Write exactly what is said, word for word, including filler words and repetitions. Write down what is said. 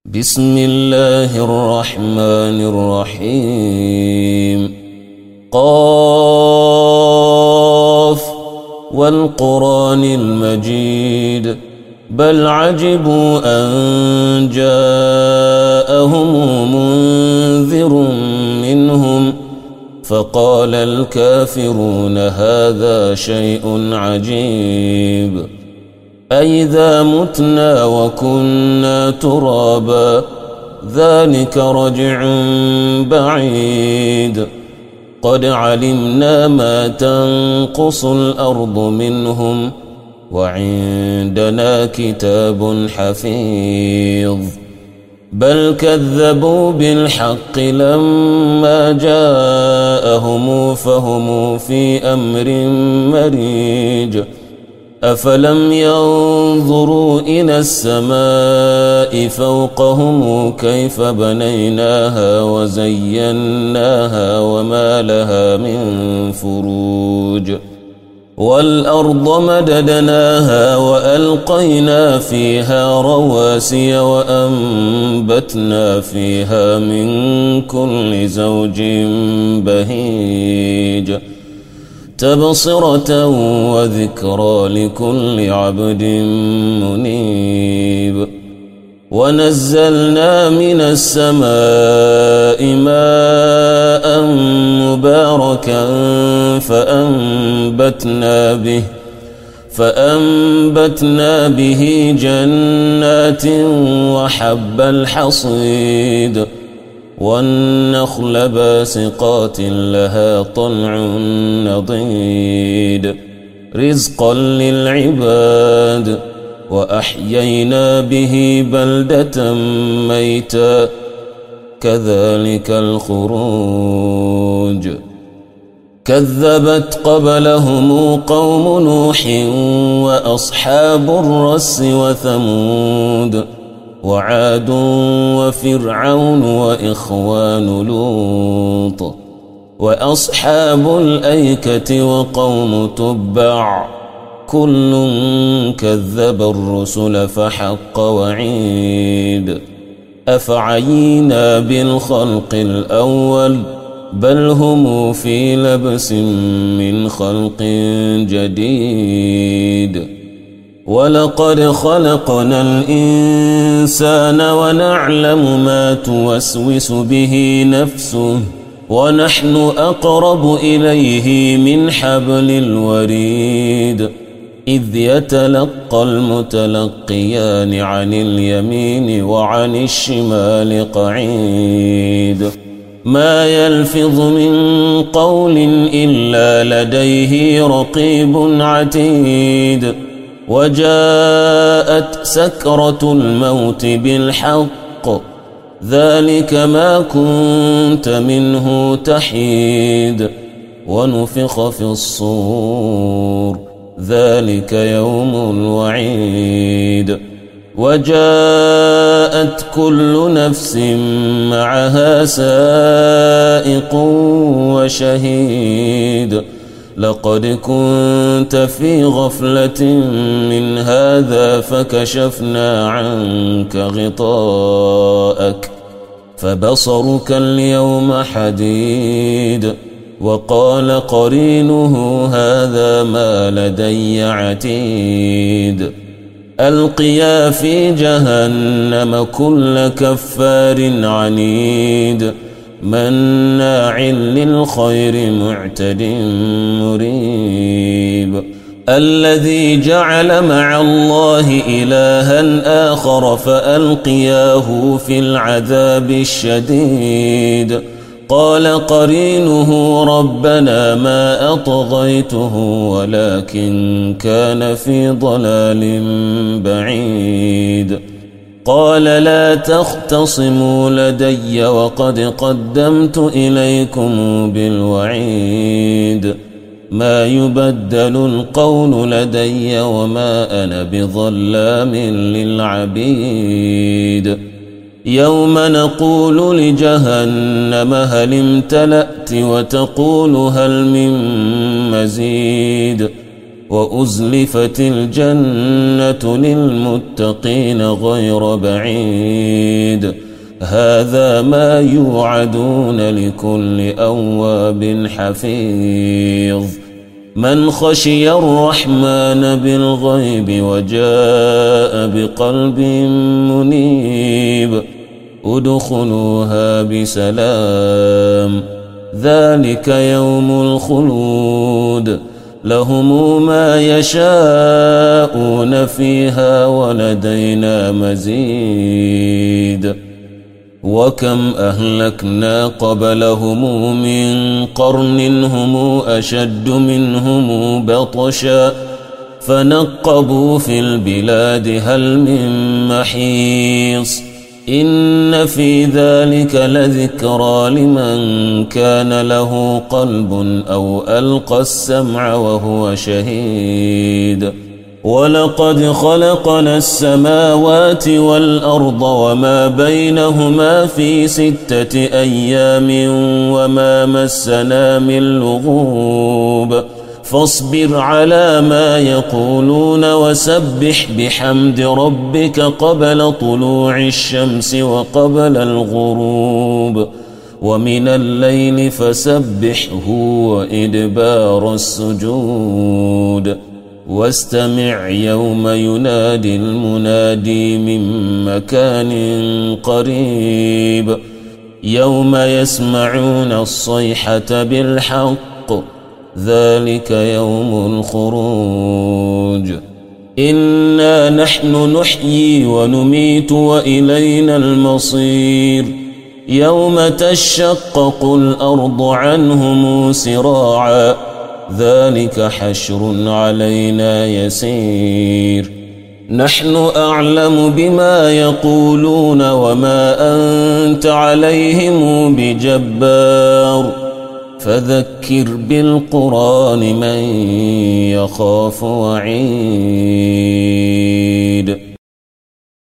بسم الله الرحمن الرحيم. قاف والقرآن المجيد بل عجبوا أن جاءهم منذر منهم فقال الكافرون هذا شيء عجيب أئذا متنا وكنا ترابا ذلك رجع بعيد قد علمنا ما تنقص الأرض منهم وعندنا كتاب حفيظ بل كذبوا بالحق لما جاءهم فهم في أمر مريج أفلم ينظروا إلى السماء فوقهم كيف بنيناها وزيناها وما لها من فروج والأرض مددناها وألقينا فيها رواسي وأنبتنا فيها من كل زوج بهيج تبصرة وذكرى لكل عبد منيب ونزلنا من السماء ماء مباركا فأنبتنا به فأنبتنا به جنات وحب الحصيد والنخل باسقات لها طلع نضيد رزقا للعباد وأحيينا به بلدة ميتا كذلك الخروج كذبت قبلهم قوم نوح وأصحاب الرس وثمود وعاد وفرعون وإخوان لوط وأصحاب الأيكة وقوم تبع كل كذب الرسل فحق وعيد أفعينا بالخلق الأول بل هم في لبس من خلق جديد ولقد خلقنا الإنسان ونعلم ما توسوس به نفسه ونحن أقرب إليه من حبل الوريد إذ يتلقى المتلقيان عن اليمين وعن الشمال قعيد ما يلفظ من قول إلا لديه رقيب عتيد وجاءت سكرة الموت بالحق ذلك ما كنت منه تحيد ونفخ في الصور ذلك يوم الوعيد وجاءت كل نفس معها سائق وشهيد لقد كنت في غفلة من هذا فكشفنا عنك غطاءك فبصرك اليوم حديد وقال قرينه هذا ما لدي عتيد ألقيا في جهنم كل كفار عنيد مناع للخير معتد مريب الذي جعل مع الله إلها آخر فألقياه في العذاب الشديد قال قرينه ربنا ما أطغيته ولكن كان في ضلال بعيد قال لا تختصموا لدي وقد قدمت إليكم بالوعيد ما يبدل القول لدي وما أنا بظلام للعبيد يوم نقول لجهنم هل امتلأت وتقول هل من مزيد وأزلفت الجنة للمتقين غير بعيد هذا ما يوعدون لكل أواب حفيظ من خشي الرحمن بالغيب وجاء بقلب منيب ادخلوها بسلام ذلك يوم الخلود لهم ما يشاءون فيها ولدينا مزيد وكم أهلكنا قبلهم من قرن هم أشد منهم بطشا فنقبوا في البلاد هل من محيص إن في ذلك لذكرى لمن كان له قلب أو ألقى السمع وهو شهيد ولقد خلقنا السماوات والأرض وما بينهما في ستة أيام وما مسنا من لغوب فاصبر على ما يقولون وسبح بحمد ربك قبل طلوع الشمس وقبل الغروب ومن الليل فسبحه وإدبار السجود واستمع يوم ينادي المنادي من مكان قريب يوم يسمعون الصيحة بالحق ذلك يوم الخروج إنا نحن نحيي ونميت وإلينا المصير يوم تشقق الأرض عنهم سراعا ذلك حشر علينا يسير نحن أعلم بما يقولون وما أنت عليهم بجبار فذكر بالقرآن من يخاف وعيد